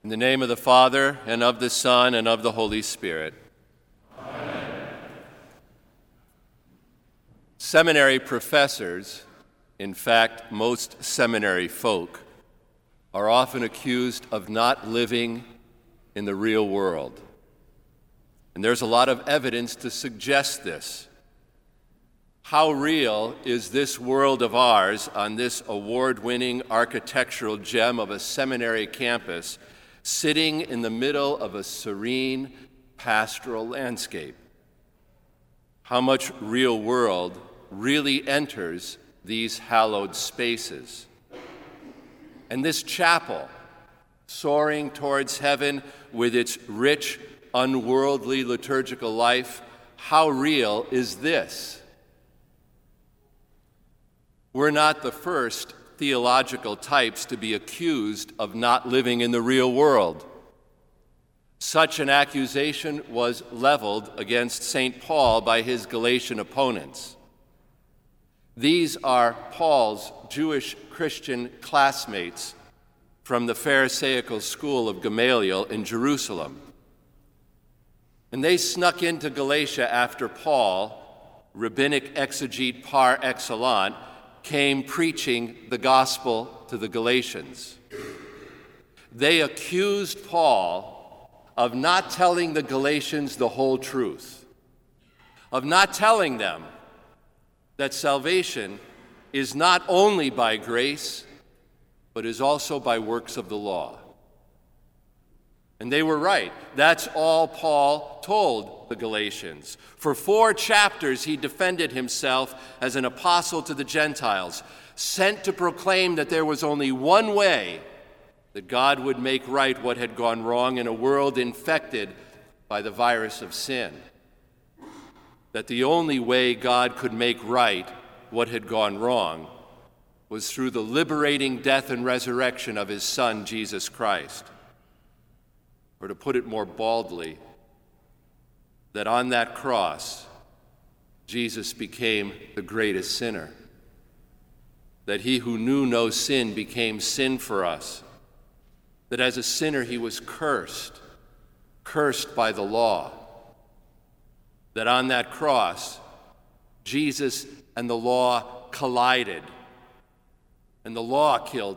In the name of the Father, and of the Son, and of the Holy Spirit. Amen. Seminary professors, in fact, most seminary folk, are often accused of not living in the real world. And there's a lot of evidence to suggest this. How real is this world of ours on this award-winning architectural gem of a seminary campus, sitting in the middle of a serene pastoral landscape? How much real world really enters these hallowed spaces? And this chapel, soaring towards heaven with its rich, unworldly liturgical life, how real is this? We're not the first theological types to be accused of not living in the real world. Such an accusation was leveled against St. Paul by his Galatian opponents. These are Paul's Jewish Christian classmates from the Pharisaical school of Gamaliel in Jerusalem. And they snuck into Galatia after Paul, rabbinic exegete par excellence, came preaching the gospel to the Galatians. They accused Paul of not telling the Galatians the whole truth, of not telling them that salvation is not only by grace, but is also by works of the law. And they were right. That's all Paul told the Galatians. For 4 chapters, he defended himself as an apostle to the Gentiles, sent to proclaim that there was only one way that God would make right what had gone wrong in a world infected by the virus of sin. That the only way God could make right what had gone wrong was through the liberating death and resurrection of his Son, Jesus Christ. Or to put it more baldly, that on that cross, Jesus became the greatest sinner. That he who knew no sin became sin for us. That as a sinner he was cursed by the law. That on that cross, Jesus and the law collided, and the law killed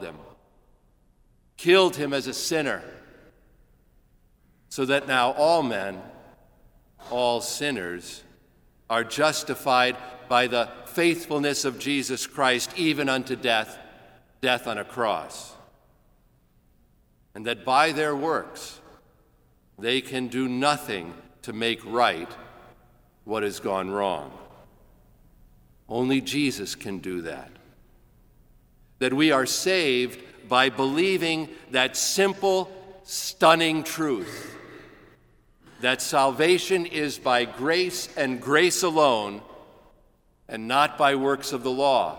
him as a sinner, so that now all men, all sinners, are justified by the faithfulness of Jesus Christ, even unto death on a cross. And that by their works, they can do nothing to make right what has gone wrong. Only Jesus can do that. That we are saved by believing that simple, stunning truth, that salvation is by grace and grace alone, and not by works of the law.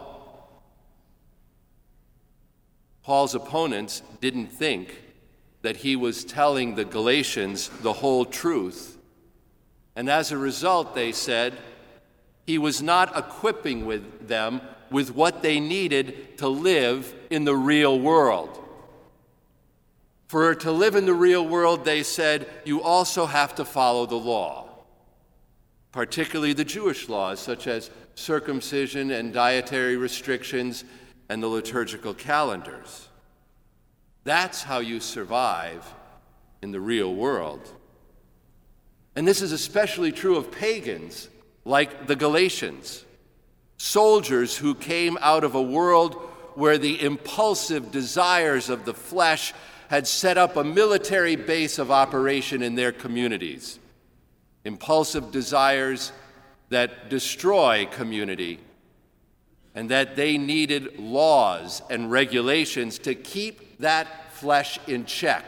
Paul's opponents didn't think that he was telling the Galatians the whole truth, and as a result, they said, he was not equipping with them with what they needed to live in the real world. For to live in the real world, they said, you also have to follow the law, particularly the Jewish laws, such as circumcision and dietary restrictions and the liturgical calendars. That's how you survive in the real world. And this is especially true of pagans like the Galatians, soldiers who came out of a world where the impulsive desires of the flesh had set up a military base of operation in their communities. Impulsive desires that destroy community, and that they needed laws and regulations to keep that flesh in check.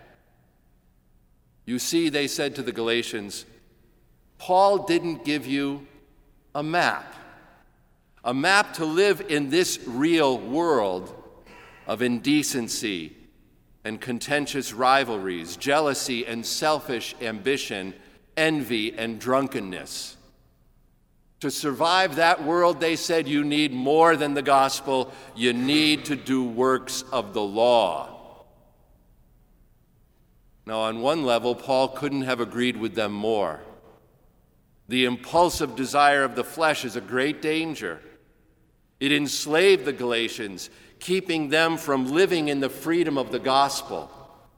You see, they said to the Galatians, Paul didn't give you a map to live in this real world of indecency and contentious rivalries, jealousy and selfish ambition, envy and drunkenness. To survive that world, they said, you need more than the gospel. You need to do works of the law. Now, on one level, Paul couldn't have agreed with them more. The impulsive desire of the flesh is a great danger. It enslaved the Galatians, keeping them from living in the freedom of the gospel.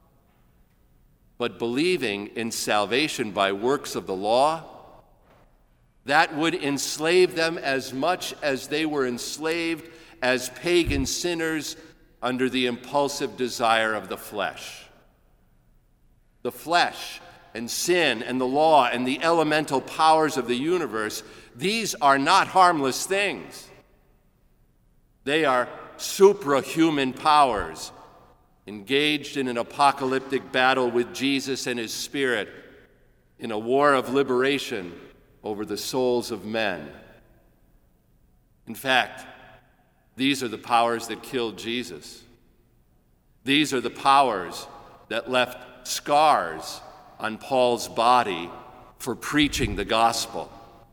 But believing in salvation by works of the law, that would enslave them as much as they were enslaved as pagan sinners under the impulsive desire of the flesh. The flesh and sin and the law and the elemental powers of the universe, these are not harmless things. They are suprahuman powers engaged in an apocalyptic battle with Jesus and his Spirit in a war of liberation over the souls of men. In fact, these are the powers that killed Jesus. These are the powers that left scars on Paul's body for preaching the gospel.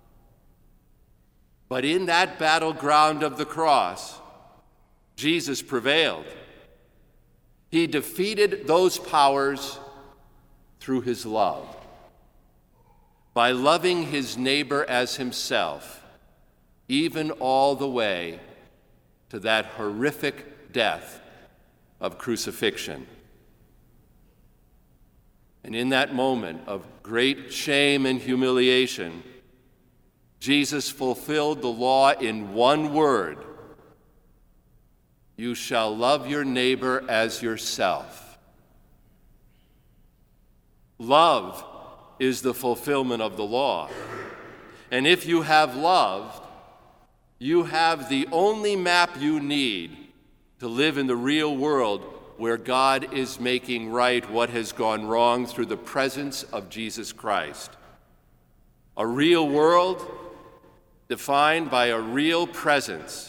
But in that battleground of the cross, Jesus prevailed. He defeated those powers through his love. By loving his neighbor as himself, even all the way to that horrific death of crucifixion. And in that moment of great shame and humiliation, Jesus fulfilled the law in one word: you shall love your neighbor as yourself. Love is the fulfillment of the law. And if you have loved, you have the only map you need to live in the real world where God is making right what has gone wrong through the presence of Jesus Christ. A real world defined by a real presence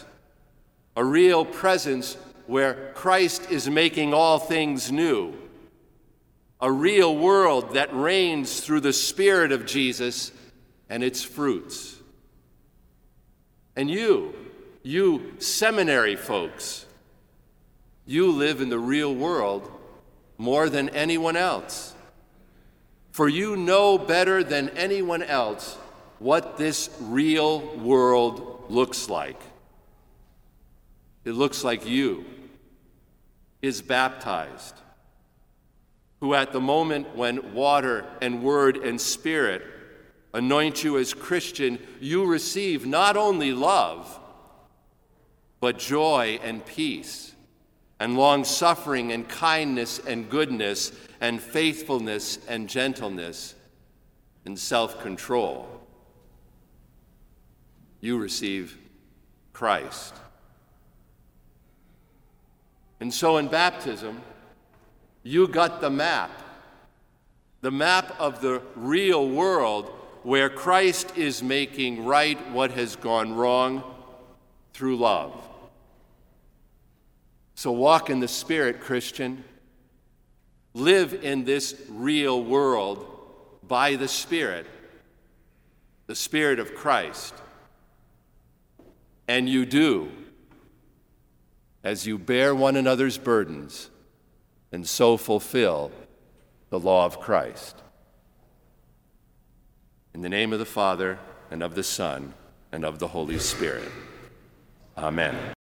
where Christ is making all things new. A real world that reigns through the Spirit of Jesus and its fruits. And you seminary folks, you live in the real world more than anyone else. For you know better than anyone else what this real world looks like. It looks like you is baptized, who at the moment when water and word and Spirit anoint you as Christian, you receive not only love, but joy and peace, and long-suffering and kindness and goodness and faithfulness and gentleness and self-control. You receive Christ. And so in baptism, you got the map of the real world where Christ is making right what has gone wrong through love. So walk in the Spirit, Christian. Live in this real world by the Spirit of Christ. And you do, as you bear one another's burdens and so fulfill the law of Christ. In the name of the Father, and of the Son, and of the Holy Spirit. Amen.